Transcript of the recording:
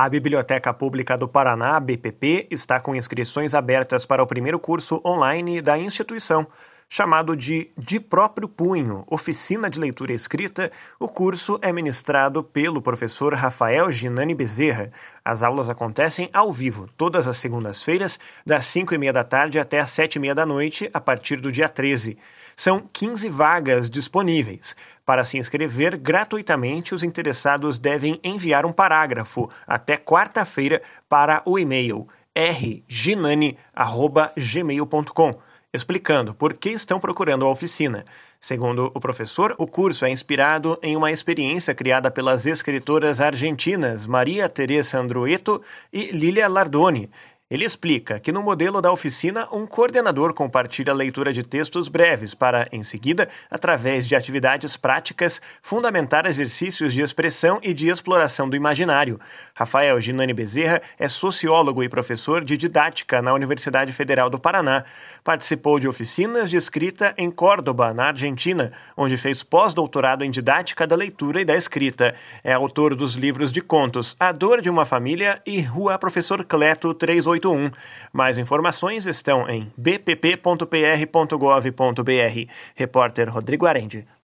A Biblioteca Pública do Paraná, BPP, está com inscrições abertas para o primeiro curso online da instituição. Chamado de Próprio Punho, Oficina de Leitura e Escrita, o curso é ministrado pelo professor Rafael Ginani Bezerra. As aulas acontecem ao vivo, todas as segundas-feiras, das 5h30 da tarde até as 7h30 da noite, a partir do dia 13. São 15 vagas disponíveis. Para se inscrever gratuitamente, os interessados devem enviar um parágrafo até quarta-feira para o e-mail rginani@gmail.com, explicando por que estão procurando a oficina. Segundo o professor, o curso é inspirado em uma experiência criada pelas escritoras argentinas Maria Teresa Andrueto e Lilia Lardoni. Ele explica que no modelo da oficina, um coordenador compartilha a leitura de textos breves para, em seguida, através de atividades práticas, fundamentar exercícios de expressão e de exploração do imaginário. Rafael Ginani Bezerra é sociólogo e professor de didática na Universidade Federal do Paraná. Participou de oficinas de escrita em Córdoba, na Argentina, onde fez pós-doutorado em didática da leitura e da escrita. É autor dos livros de contos A Dor de uma Família e Rua Professor Cleto 381. Mais informações estão em bpp.pr.gov.br. Repórter Rodrigo Arendi.